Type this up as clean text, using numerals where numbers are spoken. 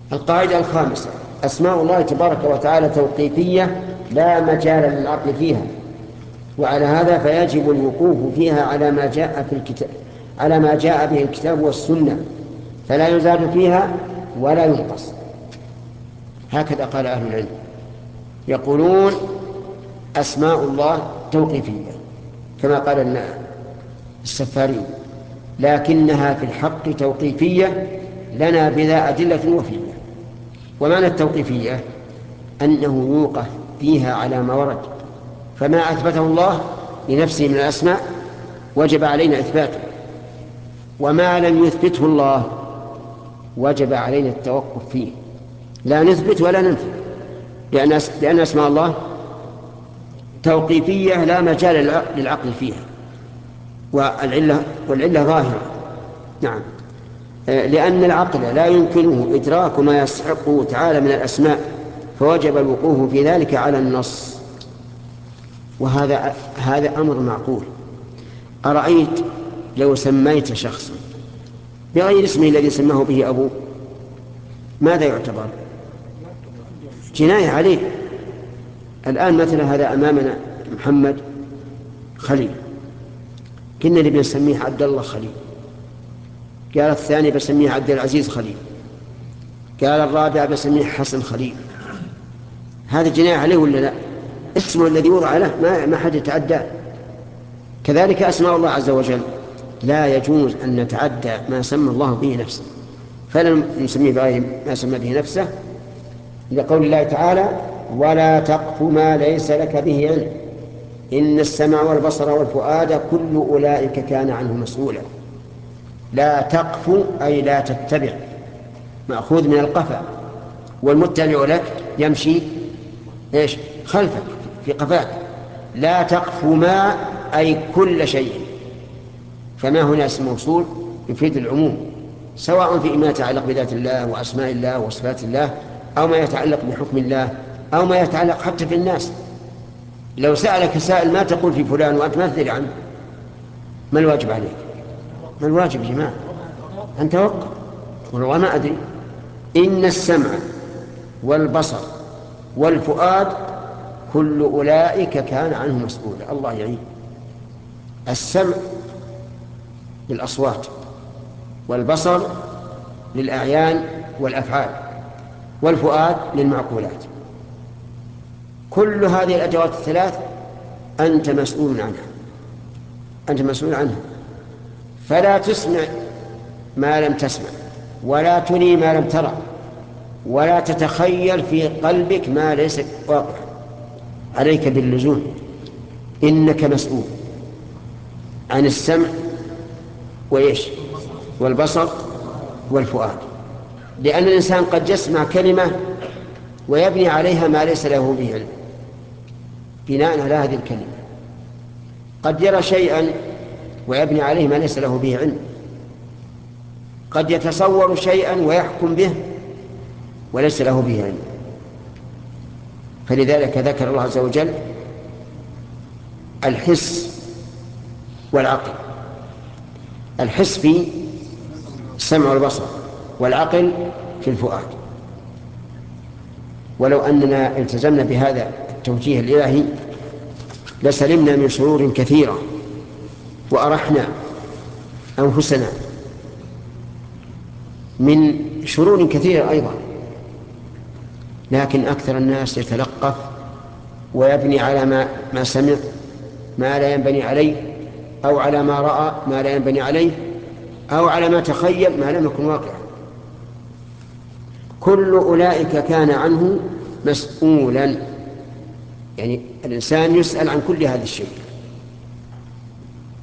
القاعدة الخامسة: أسماء الله تبارك وتعالى توقيفية لا مجال للعقل فيها، وعلى هذا فيجب الوقوف فيها على ما جاء به الكتاب والسنة، فلا يزاد فيها ولا ينقص. هكذا قال أهل العلم، يقولون أسماء الله توقيفية كما قال السفاري، لكنها في الحق توقيفية لنا بذا أدلة وفية. ومعنى التوقيفية أنه يوقف فيها على ما ورد، فما أثبته الله لنفسه من الأسماء وجب علينا إثباته، وما لم يثبته الله وجب علينا التوقف فيه، لا نثبت ولا ننفي، لأن أسماء الله توقيفية لا مجال للعقل فيها، والعلة ظاهرة. نعم، لأن العقل لا يمكنه إدراك ما يستحقه تعالى من الأسماء، فوجب الوقوف في ذلك على النص، وهذا أمر معقول. أرأيت لو سميت شخصا بغير اسمه الذي سماه به أبوه، ماذا يعتبر؟ جناية عليه. الآن مثلا هذا أمامنا محمد خليل، كنا نبي نسميه عبد الله خليل، قال الثاني بسميه عبد العزيز خليل، قال الرابع بسميه حسن خليل، هذا جناية عليه ولا لا؟ اسمه الذي وضع له ما حد يتعدى. كذلك أسماء الله عز وجل لا يجوز أن نتعدى ما سمى الله به نفسه، فلا نسميه بغير ما سمى به نفسه، لقول الله تعالى: ولا تقف ما ليس لك به علم إن السمع والبصر والفؤاد كل أولئك كان عنه مسؤولا. لا تقف أي لا تتبع، مأخوذ من القفا، والمتبع لك يمشي خلفك في قفاك. لا تقف ما أي كل شيء، فما هنا اسم موصول يفيد العموم، سواء في ما يتعلق بذات الله وأسماء الله وصفات الله، أو ما يتعلق بحكم الله، أو ما يتعلق حتى في الناس. لو سألك سائل ما تقول في فلان وأنت ما تدري عنه، ما الواجب عليك؟ ما الواجب يا جماعة؟ أن توقف والله ما أدري. إن السمع والبصر والفؤاد كل أولئك كان عنه مسؤولا. الله يعين. السمع للأصوات، والبصر للأعيان والأفعال، والفؤاد للمعقولات. كل هذه الأدوات الثلاث أنت مسؤول عنها، أنت مسؤول عنها، فلا تسمع ما لم تسمع، ولا تري ما لم ترى، ولا تتخيل في قلبك ما ليس واقع. عليك باللزوم، إنك مسؤول عن السمع والبصر والفؤاد، لأن الإنسان قد يسمع كلمة ويبني عليها ما ليس له به علم بناء على هذه الكلمة، قد يرى شيئا ويبني عليه ما ليس له به علم، قد يتصور شيئا ويحكم به وليس له به علم. فلذلك ذكر الله عز وجل الحس والعقل. الحس في السمع والبصر، والعقل في الفؤاد. ولو أننا التزمنا بهذا التوجيه الإلهي لسلمنا من شرور كثيرة وأرحنا أنفسنا من شرور كثيرة أيضا. لكن أكثر الناس يتلقف ويبني على ما سمع ما لا ينبني عليه، أو على ما رأى ما لا ينبني عليه، أو على ما تخيل ما لم يكن واقعا. كل أولئك كان عنه مسؤولا، يعني الإنسان يسأل عن كل هذا الشيء.